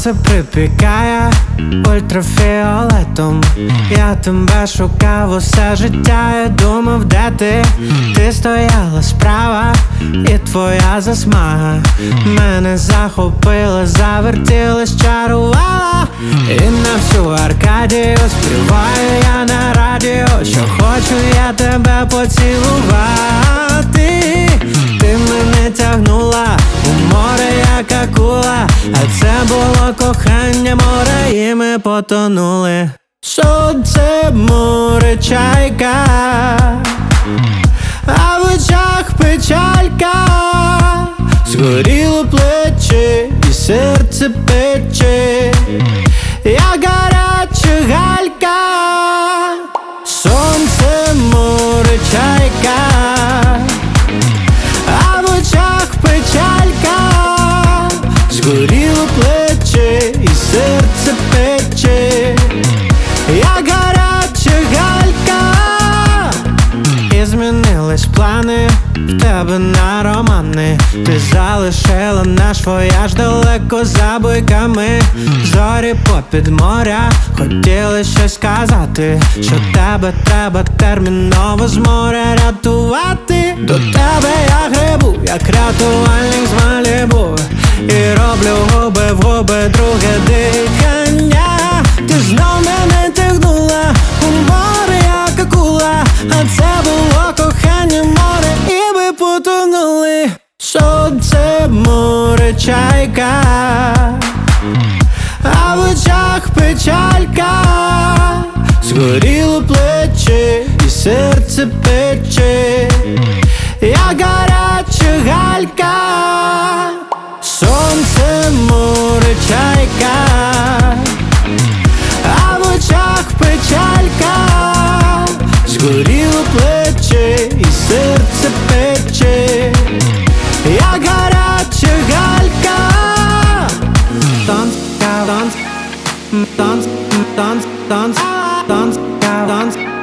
Сонце припікає ультрафіолетом. Я тебе шукав усе життя і думав, де ти? Ти стояла справа, і твоя засмага мене захопила, завертілась, чарувала. І на всю Аркадію співаю я на радіо, що хочу я тебе поцілувати. Ти мене тягнула у море, як акула, а це було кохання, море, і ми потонули. Сонце, море, чайка, а в очах печалька. Згоріло плече і серце пече, як гаряча галька. Сонце, море, чайка, а в очах печалька. Згоріло плече і серце пече, як гаряча галька. І змінились плани в тебе на романи. Ти залишила наш вояж далеко за буйками. Зорі попід моря хотіли щось сказати, що тебе треба терміново з моря рятувати. До тебе я грибу, як рятувальник з Малібу, і роблю губи в губи друге дихання. Ти знов мене тягнула у море, як акула, а це було кохання, море, і ми потонули. Сонце, море, чайка, а в очах печалька. Згоріло плече і серце пече, як гаряча галька. Сонце, море, чайка, а в очах печалька. Згоріло плече і серце пече, як гаряча галька. Танц, танц, танц, танц, танц, танц, танц.